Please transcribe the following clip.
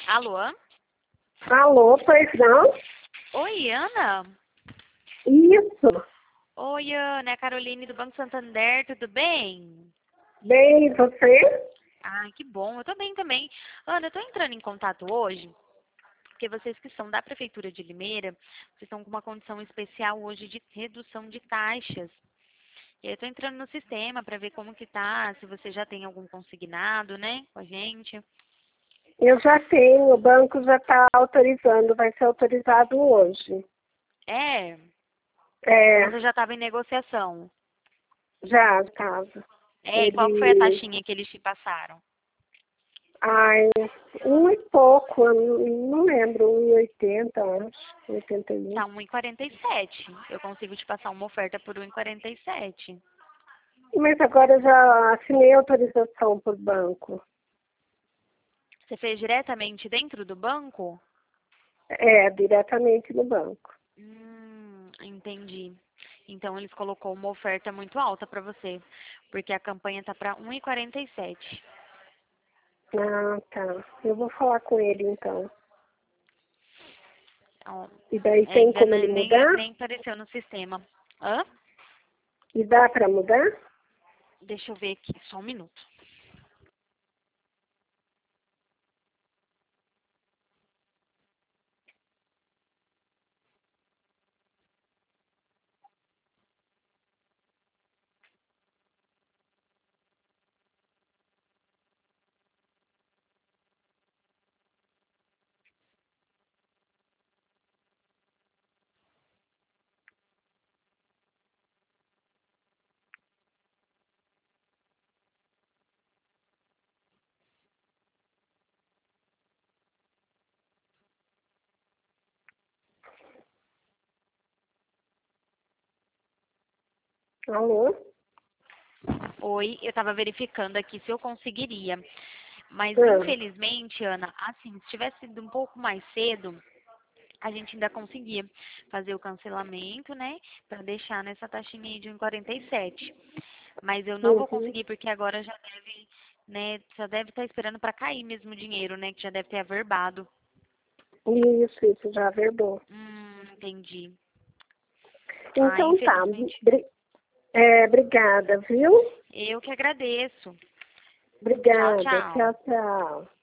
Alô? Alô, pois não? Oi, Ana? Isso. Oi, Ana, é a Caroline do Banco Santander, tudo bem? Bem, e você? Ah, que bom, eu tô bem também. Ana, eu tô entrando em contato hoje, porque vocês que são da Prefeitura de Limeira, vocês estão com uma condição especial hoje de redução de taxas. E aí eu tô entrando no sistema para ver como que tá, se você já tem algum consignado, né, com a gente. Eu já tenho, o banco já está autorizando, vai ser autorizado hoje. É, É, você já estava em negociação. já estava. É, e qual que foi a Ele, taxinha que eles te passaram? ai, um e pouco, eu não lembro, 1,80, acho, 81. Tá 1,47. Eu consigo te passar uma oferta por 1,47. Mas agora eu já assinei autorização por banco. Você fez diretamente dentro do banco? É, diretamente no banco. Entendi. Então eles colocou uma oferta muito alta para você, porque a campanha tá para 1,47. Ah, tá. Eu vou falar com ele então. Então, E daí tem ainda como ele mudar? nem apareceu no sistema. Hã? E dá para mudar? Deixa eu ver aqui, só um minuto. Alô? Oi, eu estava verificando aqui se eu conseguiria. Mas Ah, infelizmente, Ana, assim, se tivesse sido um pouco mais cedo, a gente ainda conseguia fazer o cancelamento, né, para deixar nessa taxinha aí de 1,47. Mas eu não vou uhum. conseguir porque agora já deve, né, já deve estar esperando para cair mesmo o dinheiro, né, que já deve ter averbado. Isso, já verbou. Entendi. Ah, Então tá. infelizmente. Obrigada, viu? Eu que agradeço. Tchau, Obrigada. tchau. Tchau, tchau.